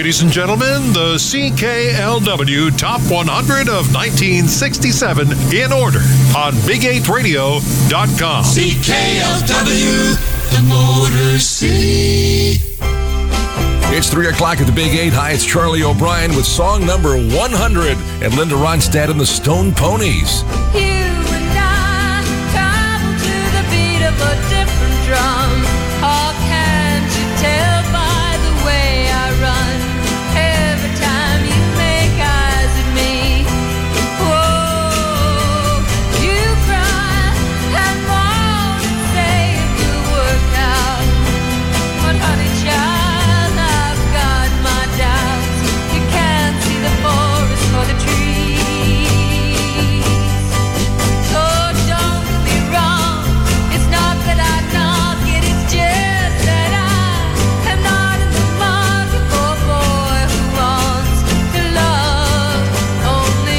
Ladies and gentlemen, the CKLW Top 100 of 1967 in order on Big8Radio.com. CKLW, the Motor City. It's 3 o'clock at the Big 8. Hi, it's Charlie O'Brien with song number 100 and Linda Ronstadt and the Stone Ponies. You and I travel to the beat of a different drum. How can't you tell by the way I run? Every time you make eyes at me, whoa, you cry and moan and say it will work out. But honey child, I've got my doubts. You can't see the forest for the trees. So don't get me wrong, it's not that I knock it, it's just that I am not in the market for a boy who wants to love only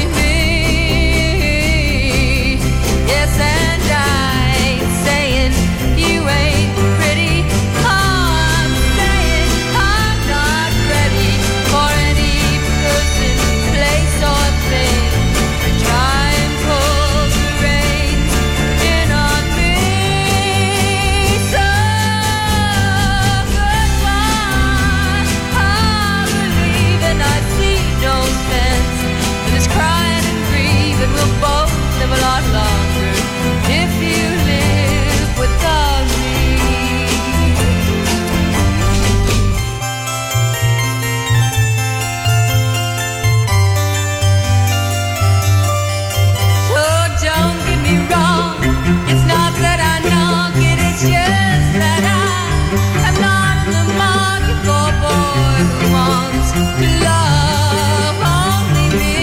me. Yes, and I ain't saying you ain't pretty. I'm saying I'm not ready for any person, place, or thing to try and pull the reins in on me. So goodbye, I believe and I see no sense in this crying and grieving. We'll both live a lot longer if you live without me. So don't get me wrong, it's not that I knock it, it's just that I am not in the market for a boy who wants to love only me.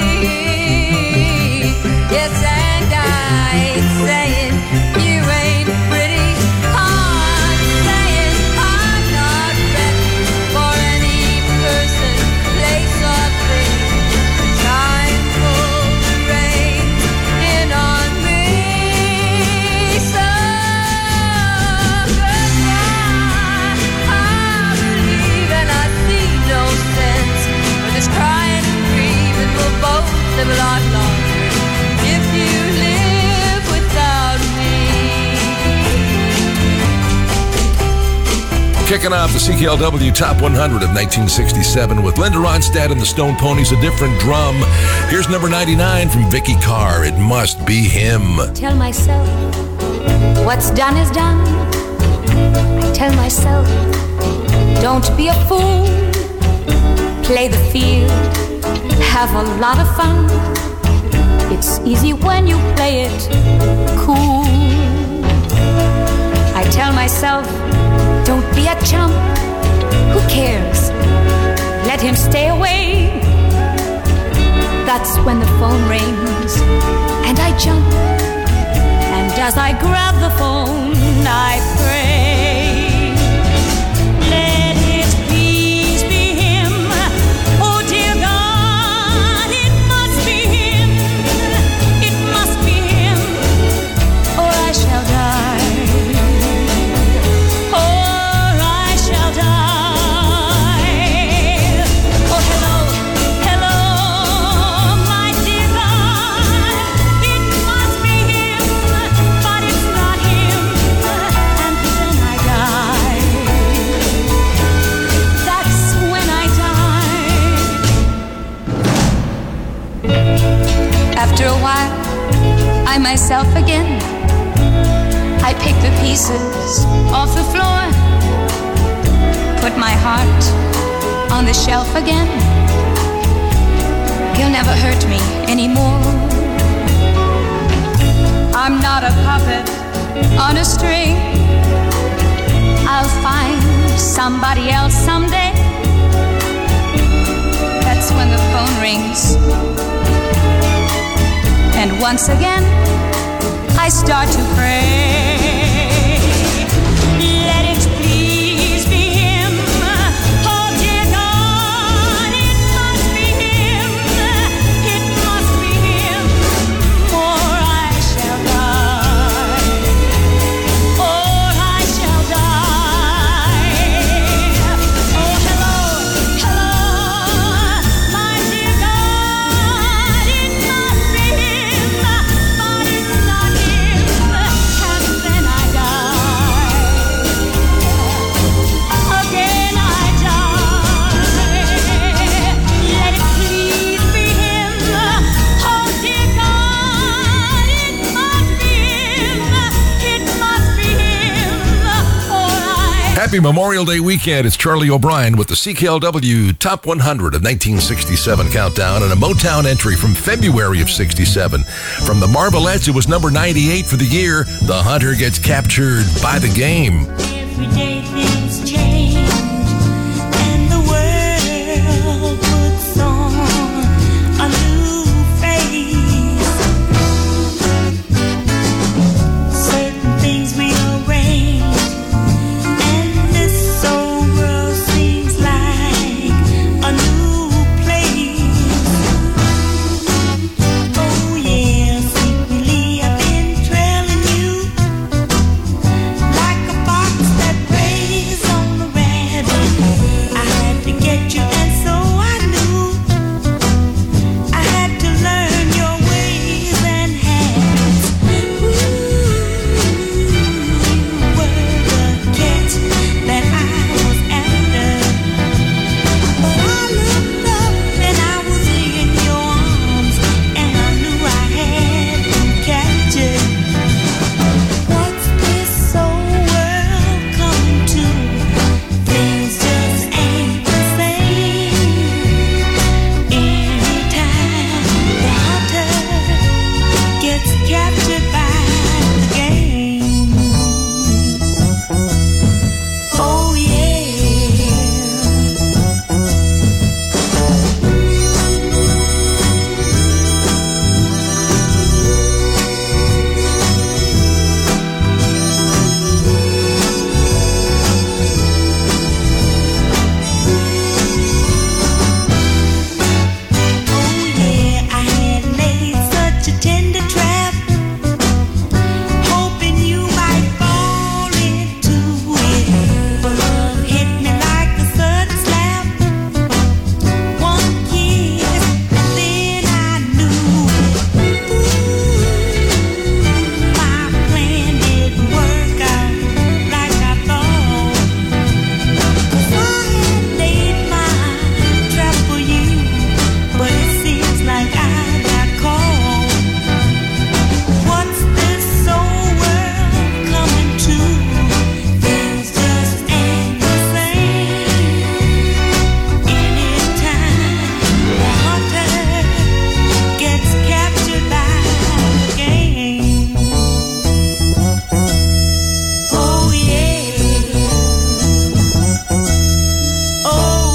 Yes, and I ain't saying you ain't pretty. I'm saying I'm not ready for any person, place, or thing to try and pull the reins in on me. So goodbye, I believe and I see no sense for this crying and grieving. We'll both live a lot longer if you live without me. Kicking off the CKLW Top 100 of 1967 with Linda Ronstadt and the Stone Ponies, A Different Drum. Here's number 99 from Vicky Carr, It Must Be Him. Tell myself what's done is done. I tell myself, don't be a fool. Play the field, have a lot of fun. It's easy when you play it cool. I tell myself, don't be a chump. Who cares? Let him stay away. That's when the phone rings and I jump. And as I grab the phone, I pray. Let it please be him. Oh dear God, it must be him. It must be him, or I shall die. Or I shall die. Oh hello, hello, my dear God. It must be him, but it's not him. And then I die. That's when I die. After a while, I myself again. I pick the pieces off the floor, put my heart on the shelf again. He'll never hurt me anymore. I'm not a puppet on a string. I'll find somebody else someday. That's when the phone rings. And once again, I start to pray. Let it please be him. Oh dear God, it must be him. It must be him, or I shall die. Or I shall die. Oh hello, hello, Happy Memorial Day weekend. It's Charlie O'Brien with the CKLW Top 100 of 1967 countdown and a Motown entry from February of 67. From the Marvelettes, it was number 98 for the year. The Hunter Gets Captured by the Game. Every day things change and the world puts on a new face. Certain things we arrange and this old world seems like a new place. Oh yeah, secretly I've been trailing you like a fox that preys on the rabbit. I had to get you, and so I knew I had to learn your ways and habits. Ooh, were the catch that I was after. But I looked up and I was in your arms, and I knew I had been captured. What's this old world coming to? Things just ain't the same. Anytime the hunter gets captured by the game. Oh yeah. Oh yeah, I had laid such a tender trap, hoping you might fall into it. But love hit me like a sudden slap. One kiss and then I knew it. Ooh, my plan didn't work out like I thought. 'Cause I had laid my trap for you, but it seems like I got caught. What's this old world coming to? Things just ain't the same. Anytime the hunter gets captured by the game. Oh yeah. Oh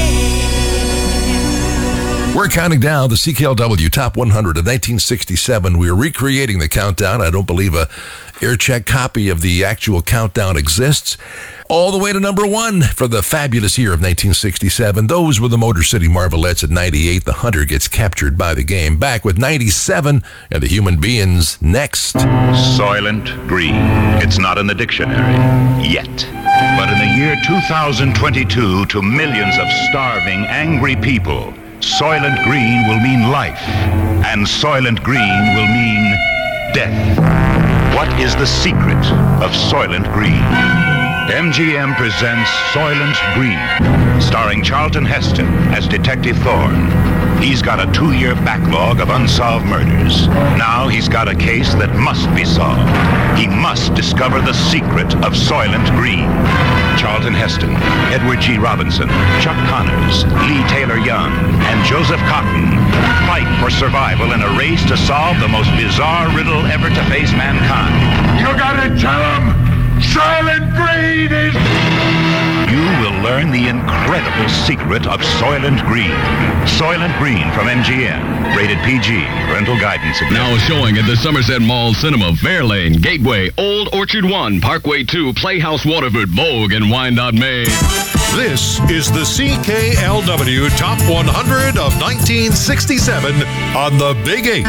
yeah. We're counting down the CKLW Top 100 of 1967. We're recreating the countdown. I don't believe a air-check copy of the actual countdown exists. All the way to number one for the fabulous year of 1967. Those were the Motor City Marvelettes at 98. The Hunter Gets Captured by the Game. Back with 97 and the Human Beings next. Soylent Green. It's not in the dictionary yet. But in the year 2022, to millions of starving, angry people, Soylent Green will mean life, and Soylent Green will mean death. What is the secret of Soylent Green? MGM presents Soylent Green, starring Charlton Heston as Detective Thorne. He's got a 2-year backlog of unsolved murders. Now he's got a case that must be solved. He must discover the secret of Soylent Green. Charlton Heston, Edward G. Robinson, Chuck Connors, Lee Taylor Young, and Joseph Cotton fight for survival in a race to solve the most bizarre riddle ever to face mankind. You gotta tell him Soylent Green is... You will learn the incredible secret of Soylent Green. Soylent Green from MGM. Rated PG. Parental guidance. Now showing at the Somerset Mall Cinema, Fairlane, Gateway, Old Orchard 1, Parkway 2, Playhouse Waterford, Vogue, and Wyandotte, Maine. This is the CKLW Top 100 of 1967 on the Big 8.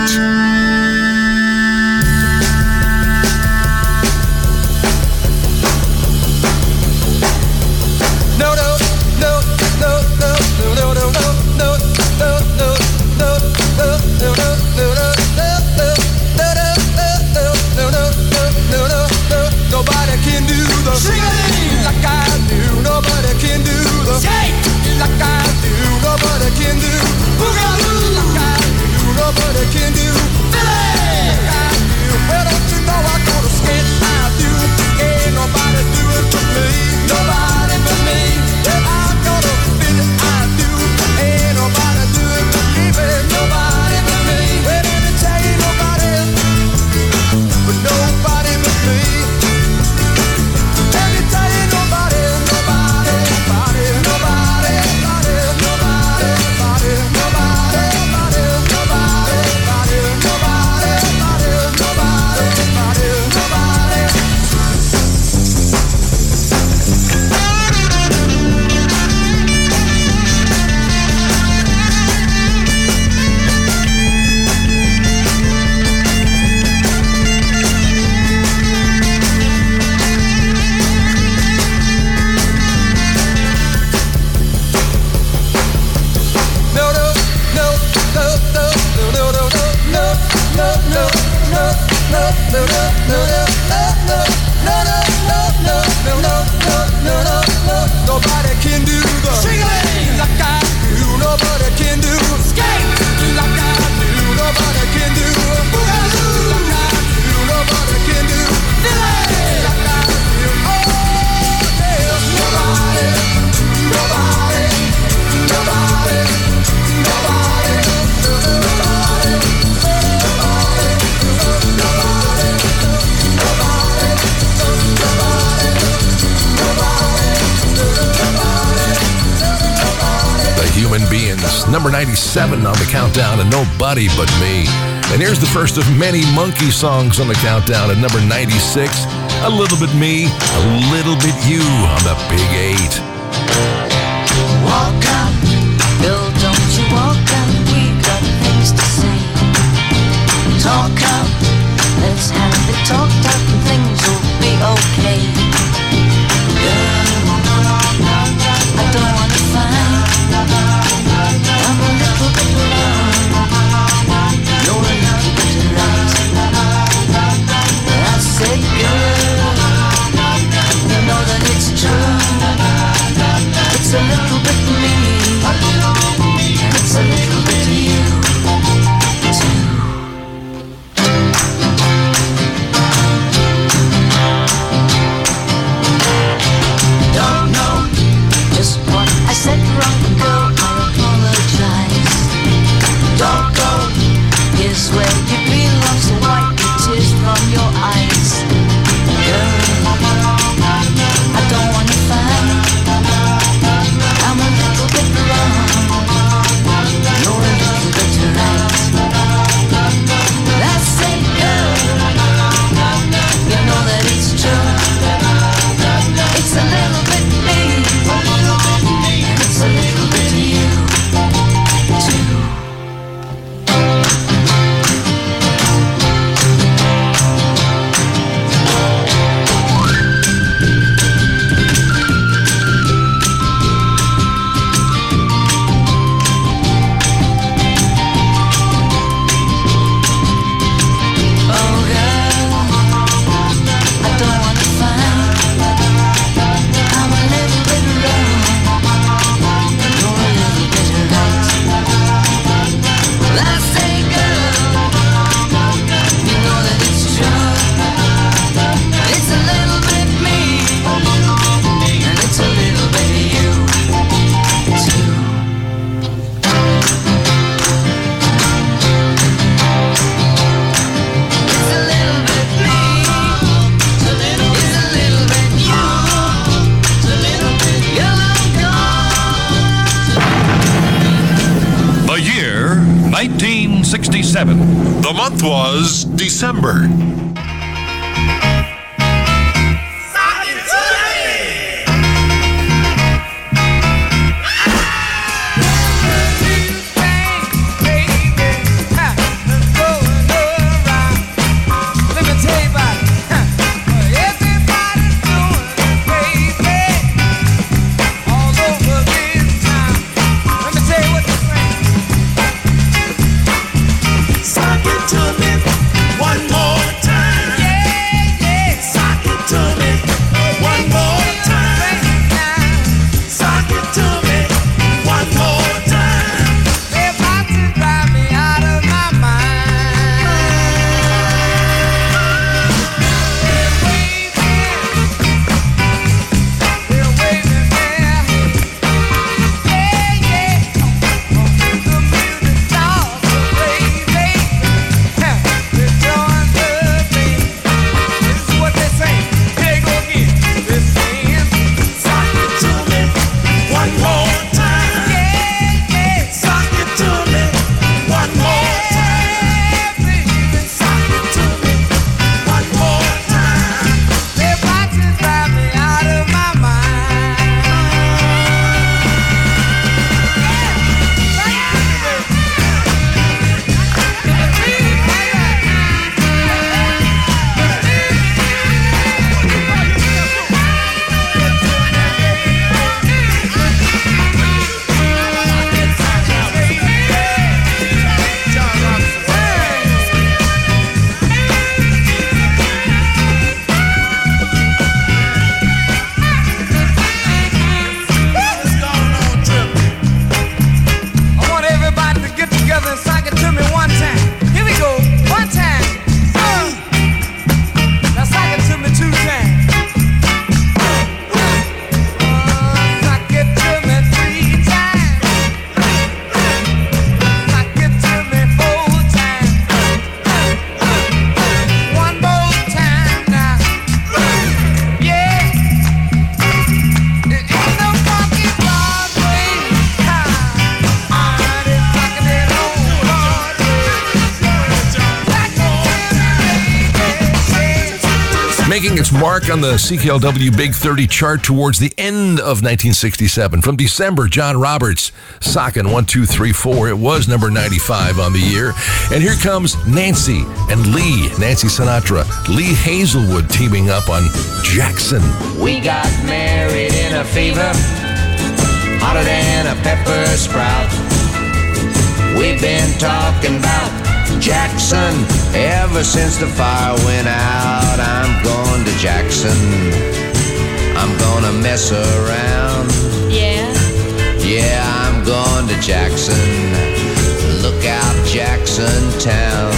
Nobody can do the sing like I do. Nobody can do the shake like I do. Nobody can do boogaloo like I do. Nobody can do Billy number 97 on the countdown, and Nobody But Me. And here's the first of many Monkey songs on the countdown at number 96. A Little Bit Me, A Little Bit You on the Big 8. Walk out, Bill, don't you walk out. We got things to say. Talk out, let's have it talked out and things will be okay. Girl, I don't want to fight. I'm a little bit wrong. You're a little bit right. I said, girl, you know that it's true. It's a little bit me, and it's a little bit you, too. Don't know just what I said wrong, girl, I apologize. Don't go, here's where you belong, so wipe the tears from your eyes. Girl, I don't wanna fight. I'm a little bit wrong. You're a little bit right. That's it, girl. You know that it's true. It's a little bit me, and it's a little bit you, too. The year, 1967. The month was December. Suck it to me one more time. making its mark on the CKLW Big 30 chart towards the end of 1967. From December, John Roberts, Sockin' 1, 2, 3, 4. It was number 95 on the year. And here comes Nancy and Lee. Nancy Sinatra, Lee Hazelwood teaming up on Jackson. We got married in a fever, hotter than a pepper sprout. We've been talking about Jackson ever since the fire went out. I'm going to Jackson. I'm gonna mess around. Yeah. Yeah, I'm going to Jackson. Look out, Jackson Town.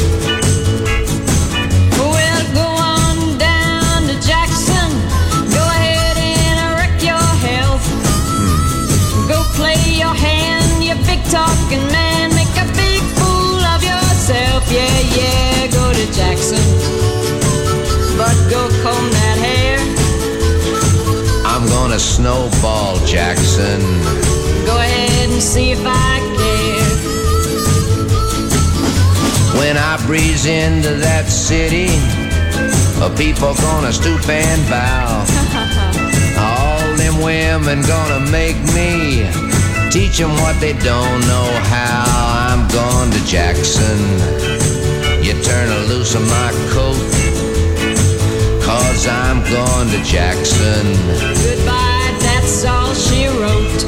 Well, go on down to Jackson. Go ahead and wreck your health. Go play your hand, you big talking man. Make a big fool of yourself. Yeah, yeah, go to Jackson. But go comb that hair. I'm gonna snowball Jackson. Go ahead and see if I care. When I breeze into that city, people gonna stoop and bow. All them women gonna make me teach them what they don't know how. I'm going to Jackson. You turn loose of my coat, 'cause I'm going to Jackson. Goodbye, that's all she wrote.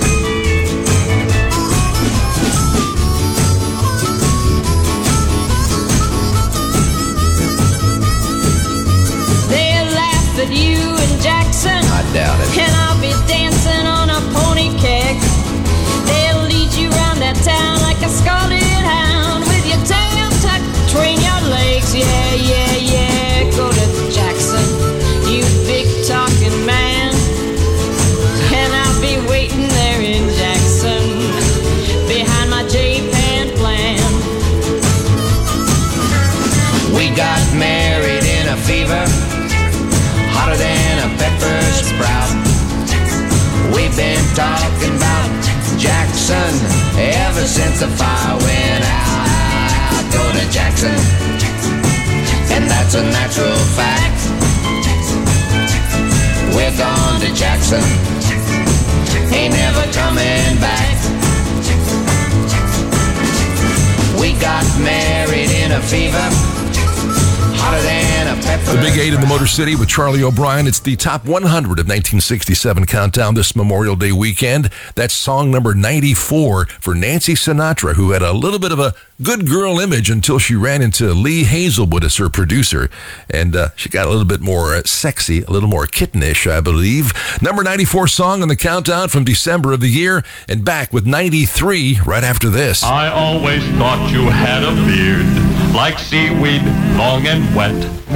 They'll laugh at you in Jackson. I doubt it. And I'll be dancing on a pony keg. They'll lead you around that town like a scalded hound with your tail tucked between your legs. Yeah, yeah, yeah, go to Jackson, you big talking man. And I'll be waiting there in Jackson behind my J-Pan plan. We got married in a fever, hotter than a pepper sprout. We've been talking about Jackson ever since the fire went out. Go to Jackson, and that's a natural fact. We're gone to Jackson, ain't never coming back. We got married in a fever, hotter than a pepper. The Big 8 in the Motor City with Charlie O'Brien. It's the top 100 of 1967 countdown this Memorial Day weekend. That's song number 94 for Nancy Sinatra, who had a little bit of a good girl image until she ran into Lee Hazelwood as her producer. And she got a little bit more sexy, a little more kittenish, I believe. Number 94 song on the countdown from December of the year. And back with 93 right after this. I always thought you had a beard, like seaweed, long and wet.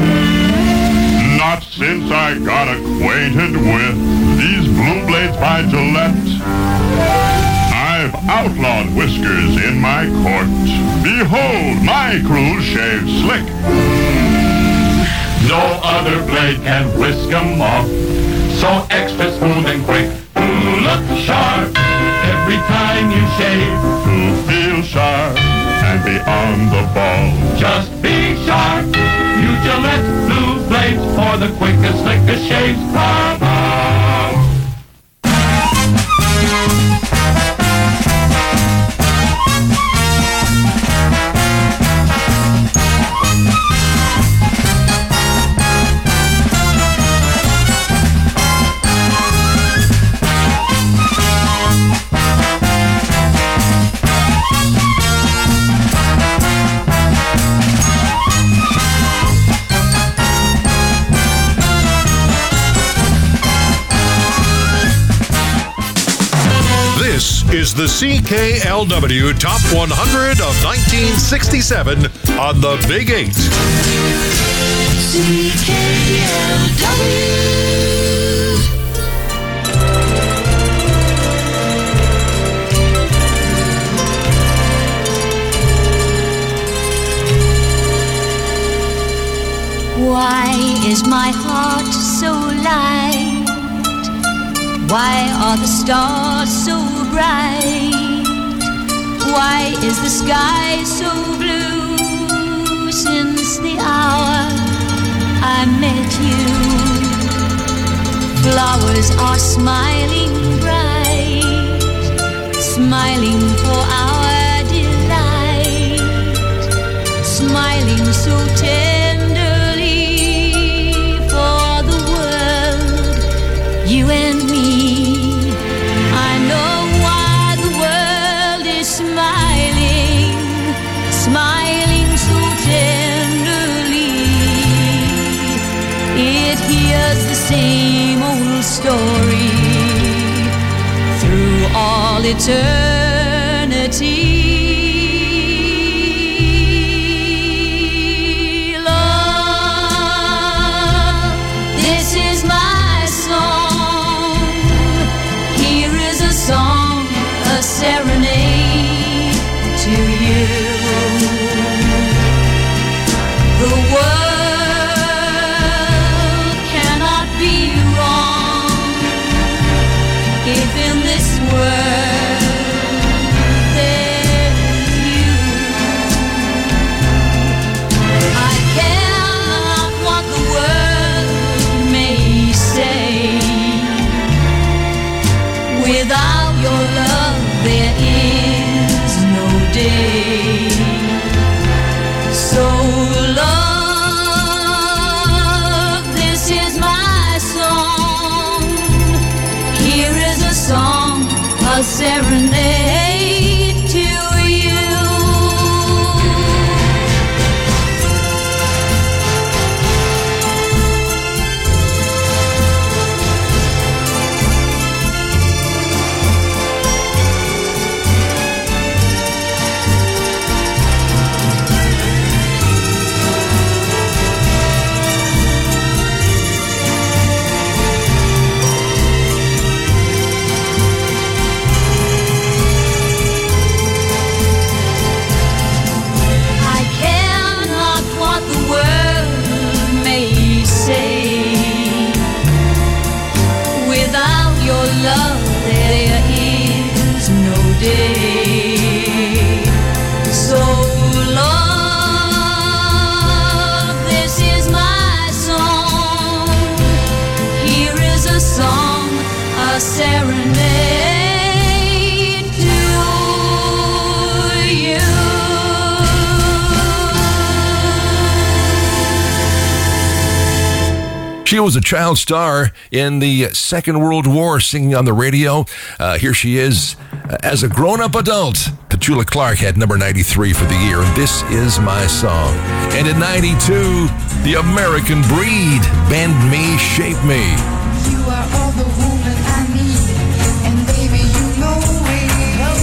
Not since I got acquainted with these blue blades by Gillette. I've outlawed whiskers in my court. Behold, my crew shaves slick. No other blade can whisk 'em off, so extra smooth and quick. Ooh, look sharp every time you shave. To feel sharp and be on the ball. Just be sharp. You Gillette blue blades for the quickest, slickest shaves. Bravo! This is the CKLW Top 100 of 1967 on the Big 8. Why is my heart so light? Why are the stars so bright? Why is the sky so blue since the hour I met you. Flowers are smiling bright, smiling for our delight, smiling so tenderly for the world, you and me. I know why the world is smiling, smiling so tenderly. It hears the same old story through all eternity. Love, this is my song. Here is a song, a serenade to you. The world cannot be wrong if in this world there's you. I care not what the world may say. Without your love there is no day. So love, this is my song. Here is a song, a serenade to you. I care not what the world may say. Without your love there is no day. So love, this is my song. Here is a song, a serenade to you. She was a child star in the Second World War, singing on the radio. Here she is as a grown-up adult. Petula Clark had number 93 for the year, and This Is My Song. And in 92, The American Breed, Bend Me, Shape Me. You are all the woman I need, and baby, you know it.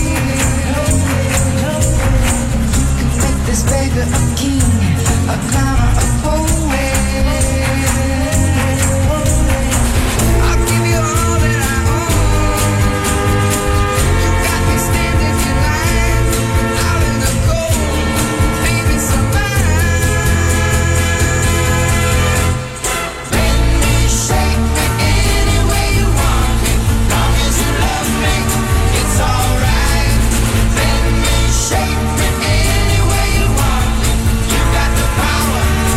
You can make this baby a king, a clown, a poet. I'll give you all that I own. You got me standing in line, out in the cold, baby, so bend me, shape me any way you want me. Long as you love me, it's alright. Bend me, shape me any way you want me. You got the power,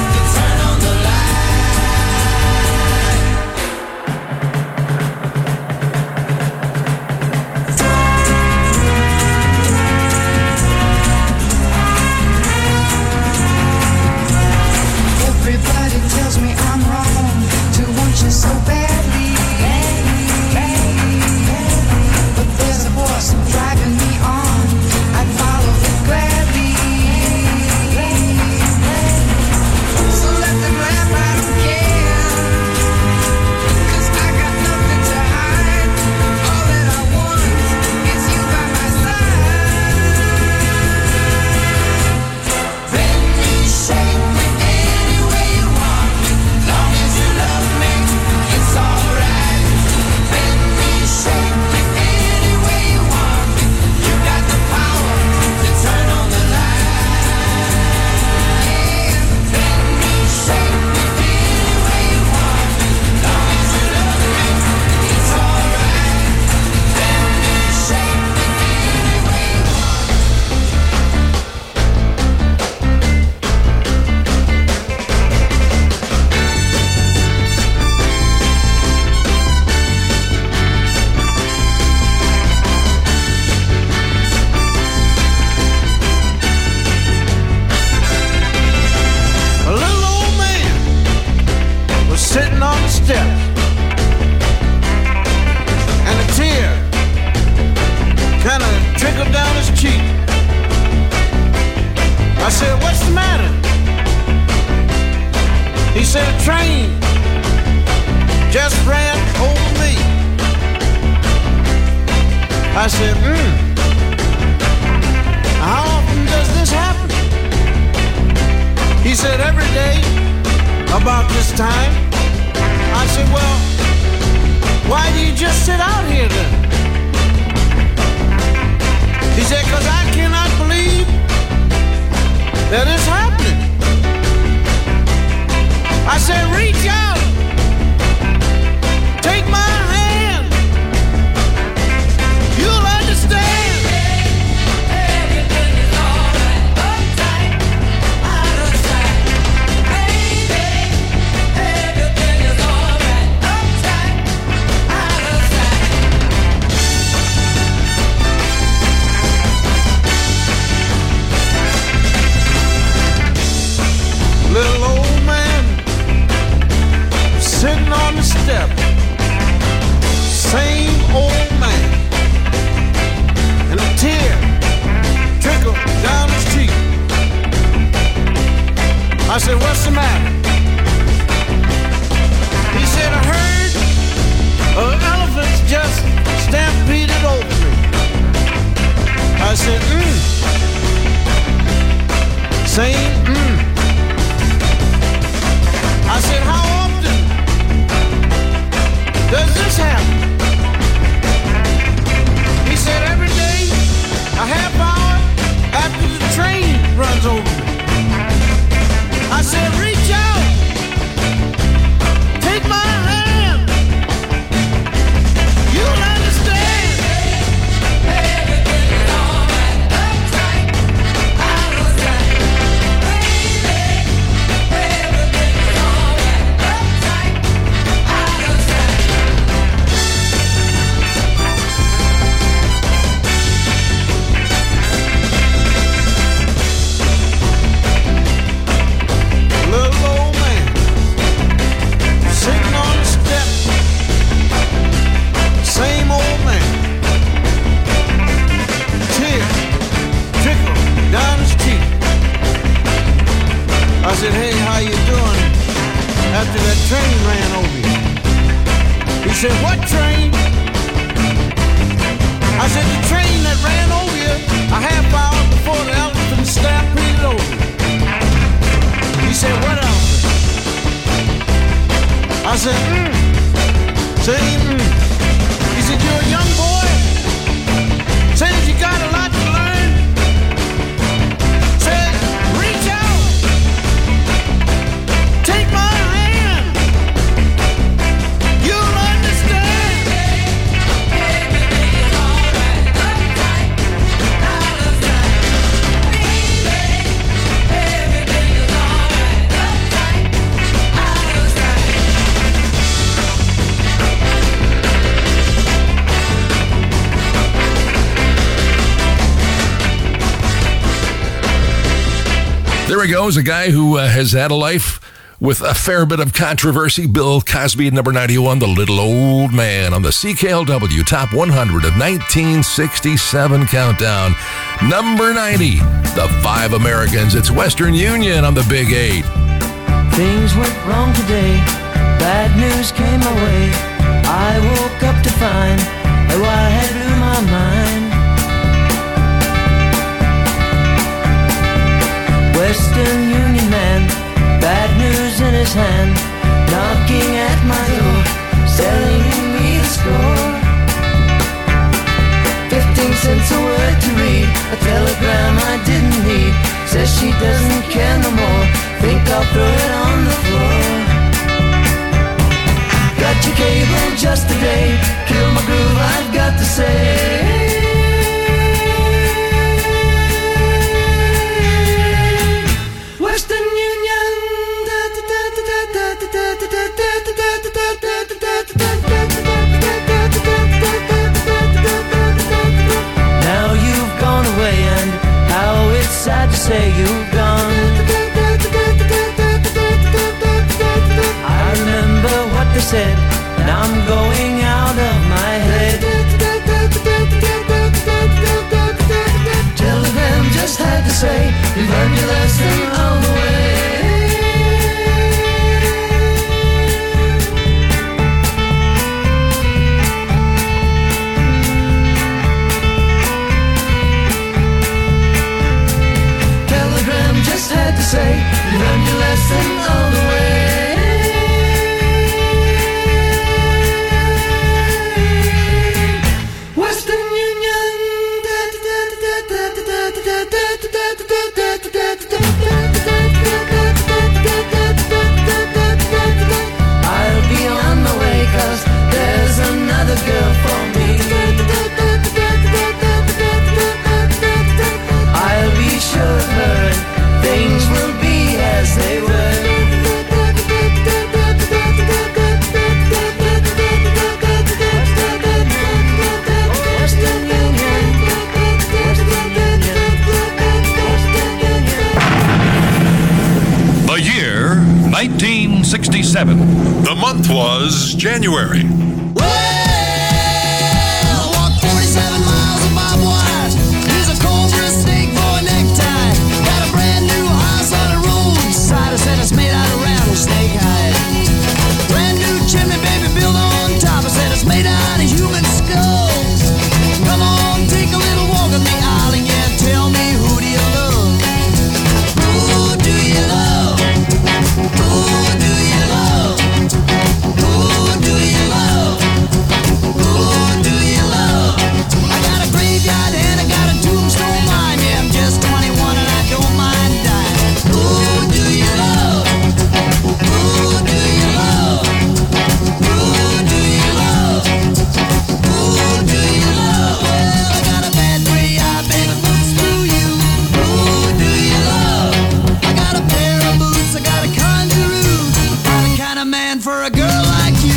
I said, how often does this happen? He said, every day about this time. I said, well, why do you just sit out here then? He said, because I cannot believe that it's happening. I said, reach out. Take my hand. You'll understand. Everything is alright. Uptight, out of sight. Baby, everything is alright. Uptight, out of sight. Little old man sitting on the step. Same old man. And a tear trickled down his cheek. I said, what's the matter? He said, a herd of elephants just stampeded over me. I said, Same, I said, how often does this happen? He said, every day, a half hour after the train runs over me. I said, reach out. Take my hand. You'll understand. Everything is alright. Uptight, out of sight. Baby, everything is alright. Uptight, out of sight. Little old man sitting on the step. Same old man. Tear trickle down his cheek. I said, hey, how you doing after that train ran over you? He said, what train? I said, the train that ran over you a half hour before the elephant stampeded over you. He said, what else? I said, Same, He said, you're a young boy. Says you got a lot to learn. Said, reach out. Take my hand. You'll understand. Everything is alright. Uptight, out of sight. Baby, everything is alright. Uptight, out of sight. There he goes, a guy who has had a life with a fair bit of controversy. Bill Cosby at number 91, The Little Old Man, on the CKLW Top 100 of 1967 countdown. Number 90, The Five Americans. It's Western Union on the Big 8. Things went wrong today. Bad news came my way. I woke up to find how I had blew my mind. Western Union man, bad news in his hand, knocking at my door, selling me the score. 15 cents a word to read, a telegram I didn't need. Says she doesn't care no more, think I'll throw it on the floor. Got your cable just today, kill my groove, I've got to say. Western Union. Now you've gone away, and how it's sad to say you've gone. I remember what they said, and I'm going out. say you learned your lesson all the way. Western Union. I'll be on my way 'cause there's another girl for me. I'll be sure of her and things will be as they were. Western Union. The year 1967. The month was January. Well, walked 47 miles of barbed wire. Use a comb for a steak for a necktie. Got a brand new house on the roadside. I said it's made out of rattlesnake hide. Brand new chimney, baby, built on top. I said it's made out of human skulls. Come on, take a little walk with me, Island. Yeah, tell me, who do you love? Who do you love? Who do you love? Who do you love? Who do you love? I got a graveyard and I got a tombstone mine. Yeah, I'm just 21 and I don't mind dying. Who do you love? Who do you love? Who do you love? Who do you love? Well, I got a bad gray eye, baby, looks through you. Who do you love? I got a pair of boots, I got a conjuroo. I'm the kind of man for a girl like you.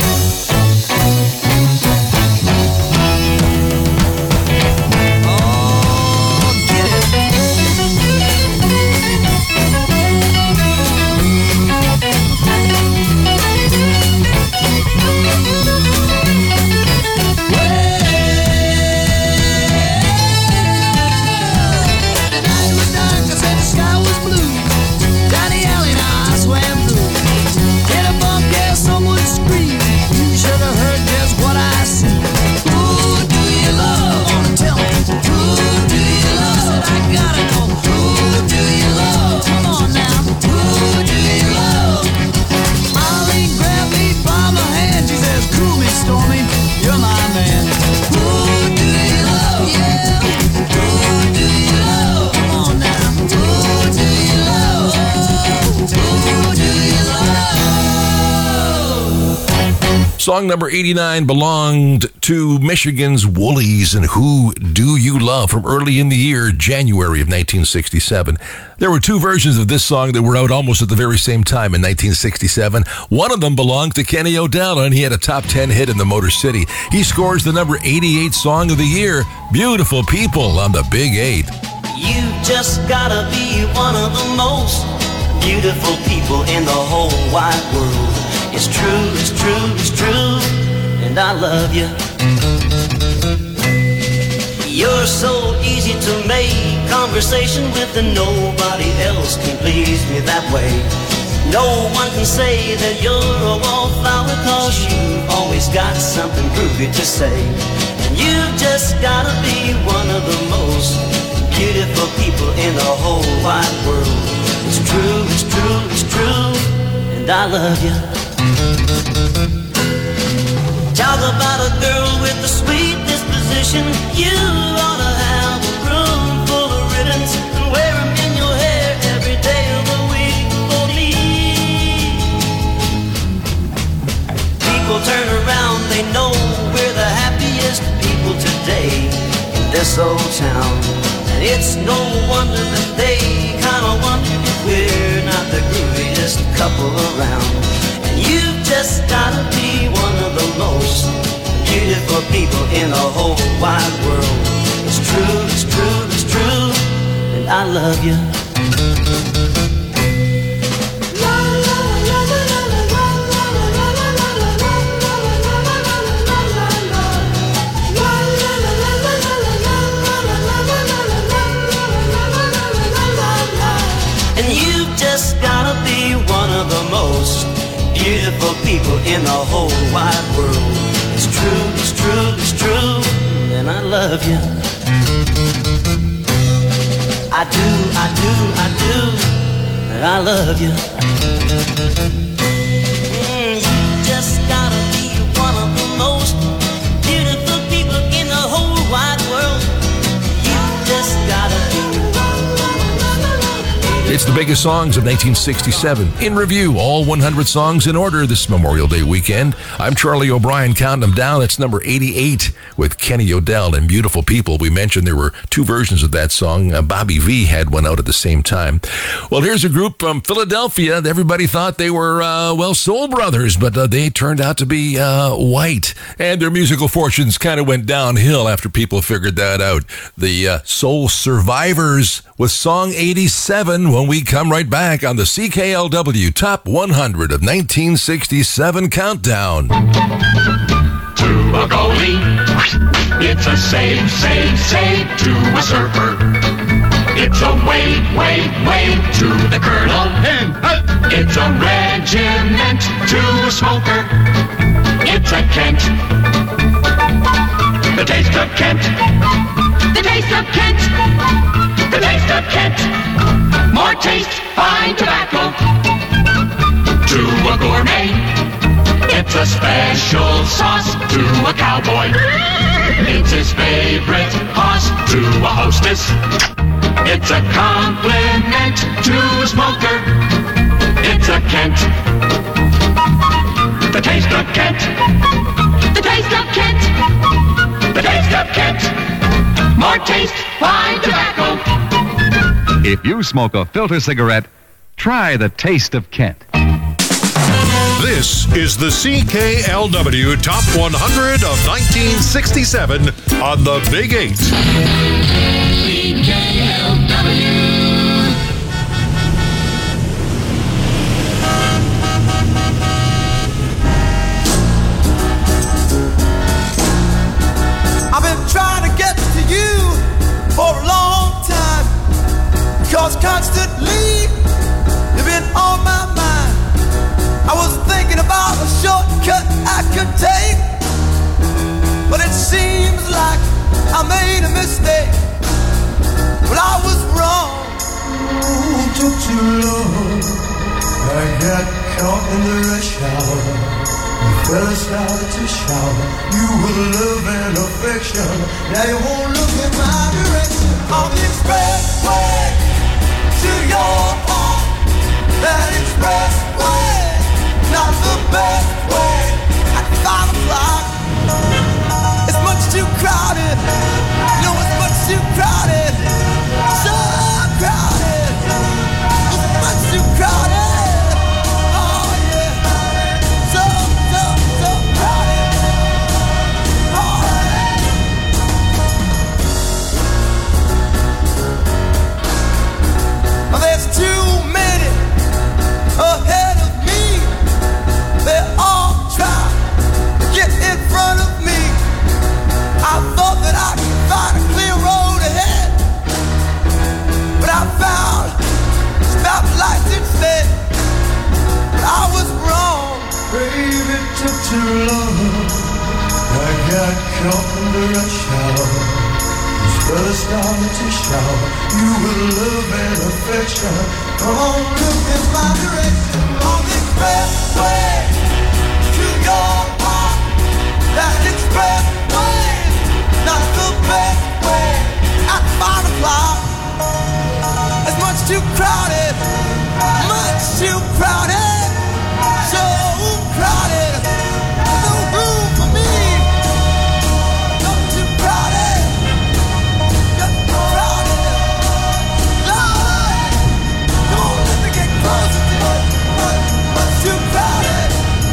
Oh, get it. The night was dark, I said the sky was blue. Down the alley now I swam through. Hit a bump, yeah, someone screamed. You should have heard just what I see. Who do you love? Wanna tell me? Who do you love? I said I gotta know. Who do you love? Come on now. Who do you love? Molly grabbed me by my hand. She says, cool me, Stormy. You're my man. Who do you love? Yeah. Who do you love? Come on now. Who do you love? Who do you love? Song number 89 belonged to Michigan's Woolies and Who Do You Love from early in the year, January of 1967. There were two versions of this song that were out almost at the very same time in 1967. One of them belonged to Kenny O'Dell, and he had a top 10 hit in the Motor City. He scores the number 88 song of the year, Beautiful People on the Big 8. You just gotta be one of the most beautiful people in the whole wide world. It's true, it's true, it's true, and I love you. You're so easy to make conversation with, and nobody else can please me that way. No one can say that you're a wallflower, 'cause you've always got something groovy to say. And you just gotta be one of the most beautiful people in the whole wide world. It's true, it's true, it's true, and I love you. Talk about a girl with a sweet disposition. You ought to have a room full of ribbons and wear them in your hair every day of the week for me. People turn around, they know we're the happiest people today in this old town. And it's no wonder that they kind of wonder if we're not the grooviest couple around. And you've just gotta be one of the most beautiful people in the whole wide world. It's true, it's true, it's true, and I love you. And you've just gotta be one of the most beautiful people in the whole wide world. It's true, it's true, it's true, and I love you. I do, I do, I do, I love you. You just gotta be one of the most beautiful people in the whole wide world. You just gotta be. It's the biggest songs of 1967. In review, all 100 songs in order this Memorial Day weekend. I'm Charlie O'Brien, counting them down. That's number 88 with Kenny Odell and Beautiful People. We mentioned there were two versions of that song. Bobby V had one out at the same time. Well, here's a group from Philadelphia. Everybody thought they were, Soul Brothers, but they turned out to be white. And their musical fortunes kind of went downhill after people figured that out. The Soul Survivors with song 87 when we come right back on the CKLW Top 100 of 1967 Countdown. To a goalie, it's a save, save, save. To a surfer, it's a wave, wave, wave. To the colonel, it's a regiment. To a smoker, it's a Kent. The taste of Kent. The taste of Kent. The taste of Kent. More taste, fine tobacco. To a gourmet, it's a special sauce. To a cowboy, it's his favorite horse. To a hostess, it's a compliment. To a smoker, it's a Kent. The taste of Kent. The taste of Kent. The taste of Kent. More taste, fine tobacco. If you smoke a filter cigarette, try the taste of Kent. This is the CKLW Top 100 of 1967 on the Big 8. CKLW. I've been trying to get to you for a long time, because constantly you've been on my mind. I was thinking about a shortcut I could take, but it seems like I made a mistake. Well, I was wrong. It took too long. I got caught in the rush hour. You fella started to shower. You with love and affection. Now you won't look in my direction. On the expressway to your heart. That expressway, not the best way. At 5 o'clock, it's much too crowded. No, it's much too crowded. So crowded. It's much too crowded. Oh yeah. So crowded. Oh. There's too many ahead of me. They all try to get in front of me. I thought that I could find a clear road ahead, but I found stoplights instead. But I was wrong. Baby, it took too long. I got caught in the rush hour. This fella started to shower. You with love and affection. Come on, look in my direction. On the expressway to your heart. That expressway, not the best way. At 5 o'clock, it's much too crowded. Much too crowded. So crowded. No room for me. Not too crowded. Just crowded. Lord, come on, let me get closer to it. Much too crowded.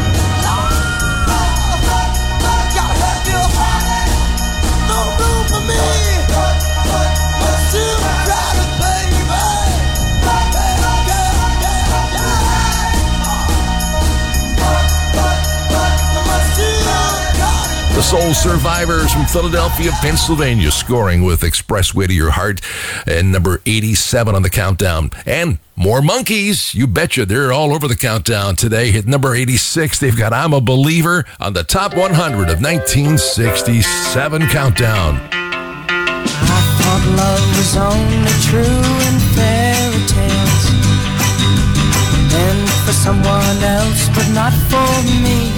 Lord, gotta have you harder. No room for me. Much too crowded, baby. The Soul Survivors from Philadelphia, Pennsylvania, scoring with Expressway to Your Heart and number 87 on the countdown. And more Monkees, you betcha. They're all over the countdown today. Hit number 86. They've got I'm a Believer on the Top 100 of 1967 countdown. I thought love was only true in fairy tales. for someone else, but not for me.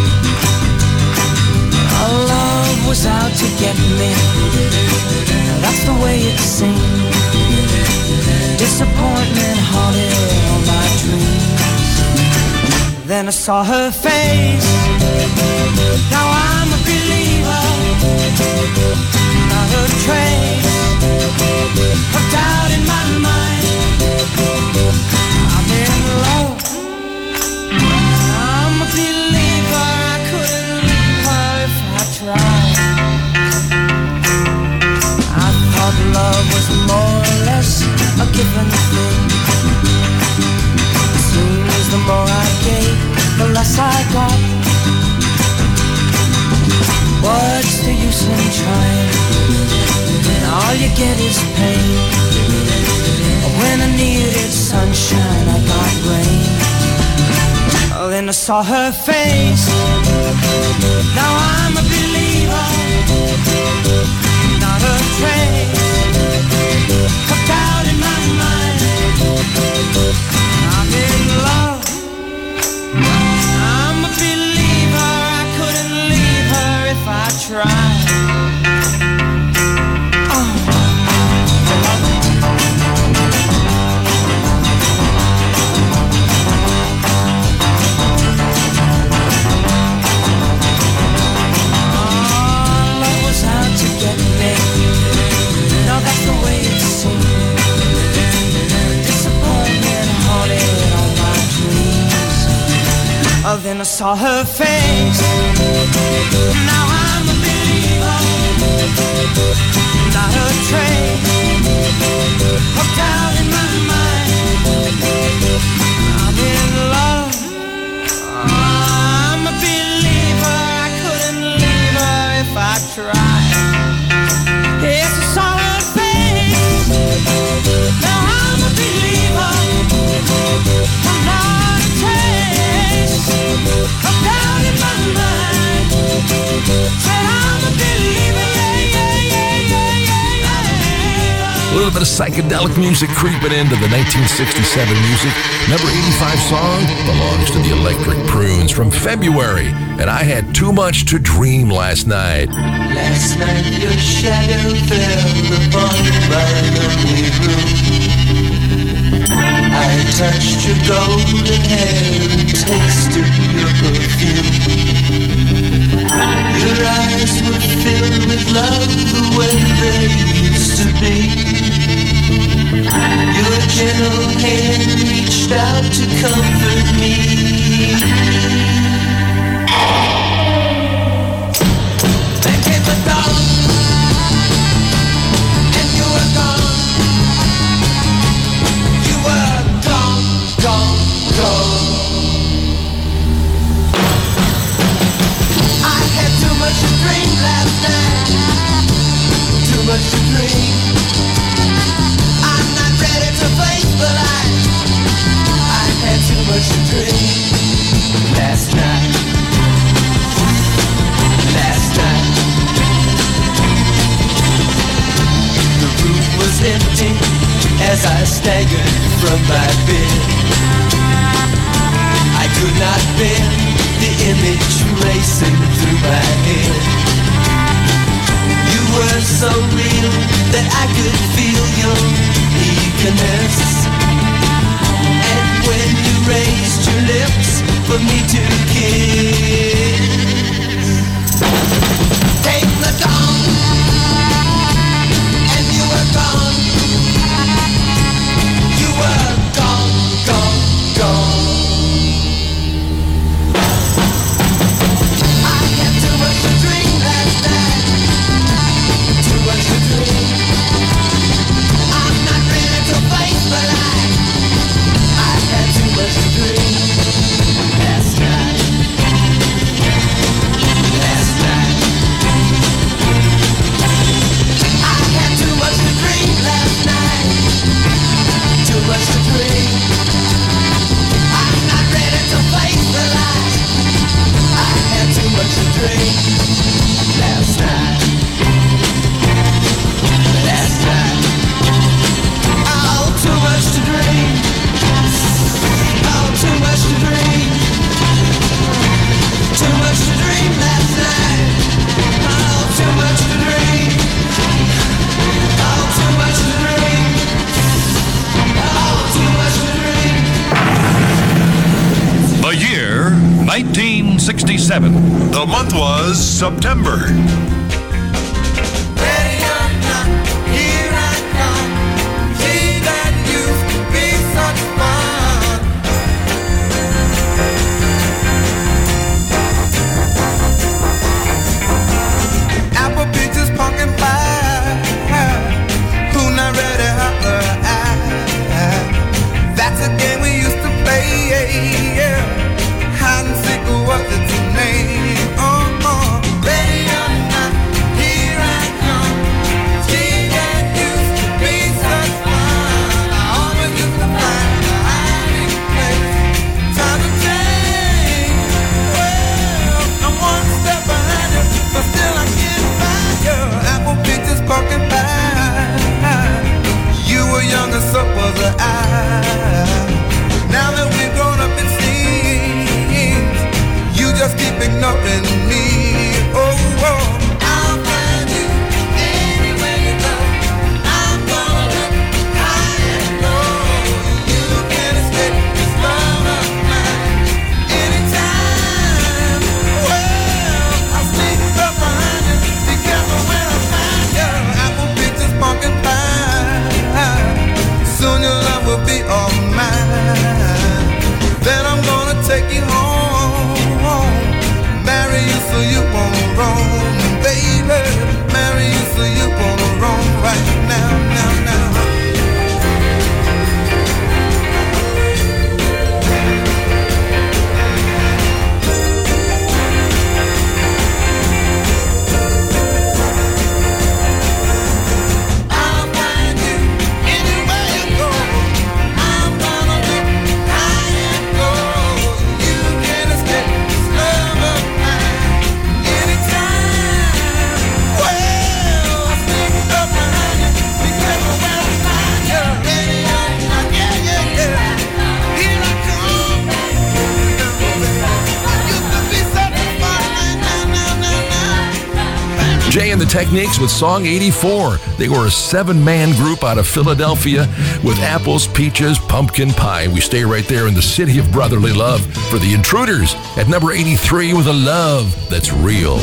Our love was out to get me. That's the way it seemed. Disappointment haunted all my dreams. Then I saw her face. Now I'm a believer. Not a trace of doubt in my mind. I'm in love. I'm a believer. I couldn't leave her if I tried. I thought love was more or less a given thing. It seems the more I gave, the less I got. What's the use in trying? All you get is pain. When I needed sunshine, I got rain. Oh, then I saw her face. Now I'm a believer. Not a trace of doubt in my mind. I'm in love. I'm a believer. I couldn't leave her if I tried. Oh, then I saw her face. Now I'm a believer. Not a trace of doubt in my mind. I'm in love. I'm a believer. I couldn't leave her if I tried. Yes, I saw her face. Now I'm a believer. I'm not a trace of doubt in my mind. Said I'm a believer, A little bit of psychedelic music creeping into the 1967 music. Number 85 song belongs to the Electric Prunes from February. And I had too much to dream last night. Last night your shadow fell upon my lonely room. I touched your golden hair and tasted your perfume. Your eyes were filled with love the way they used to be. Your gentle hand reached out to comfort me. Then came the dawn, and you were gone. You were gone, gone, gone. I had too much to drink last night. Too much to drink. I'm not ready to face the light. I had too much to drink last night. Last night. The room was empty as I staggered from my bed. I could not bear the image racing through my head. You were so real that I could feel your eagerness. And when you raised your lips for me to kiss, came the dawn, and you were gone. You were gone, gone, gone. I had too much to drink last night. Too much to drink. 1967. The month was September. Ignoring me, oh, I'll find you anywhere you go. I'm gonna look high and low. You can escape this love of mine anytime. Well, I'll sneak up behind you. Be careful when I find you. Apple peaches, pumpkin pie. Soon your love will be all mine. Then I'm gonna take you home. Marry you so you won't roam, baby. Marry you so you won't roam right now, now, now. I'll find you anywhere you go. I'm gonna look high and low. You can't escape this love of Jay and the Techniques with Song 84. They were a 7-man group out of Philadelphia with apples, peaches, pumpkin pie. We stay right there in the city of brotherly love for the Intruders at number 83 with a love that's real.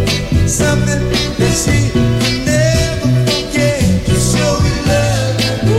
Something that she can never forget. So we love.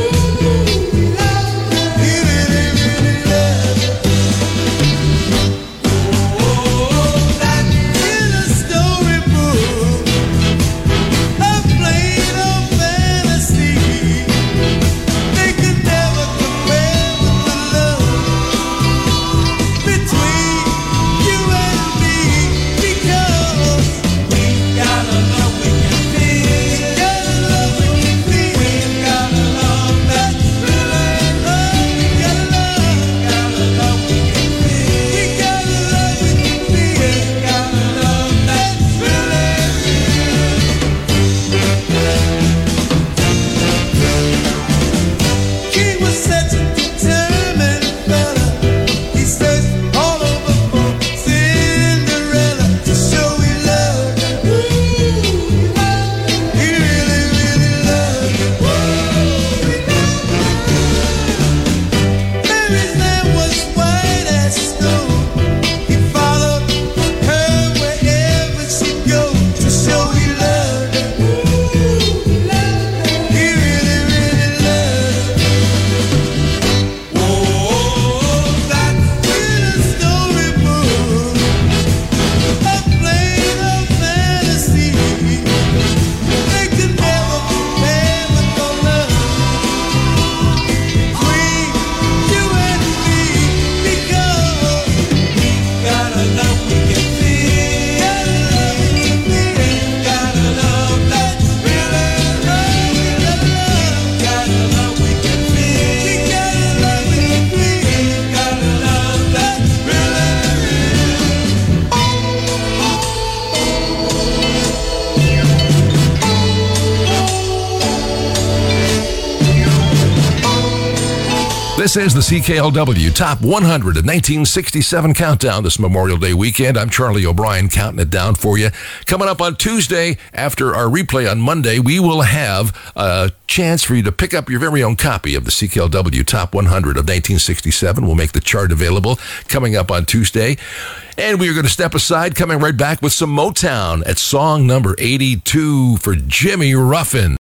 This is the CKLW Top 100 of 1967 Countdown this Memorial Day weekend. I'm Charlie O'Brien counting it down for you. Coming up on Tuesday, after our replay on Monday, we will have a chance for you to pick up your very own copy of the CKLW Top 100 of 1967. We'll make the chart available coming up on Tuesday. And we are going to step aside, coming right back with some Motown at song number 82 for Jimmy Ruffin.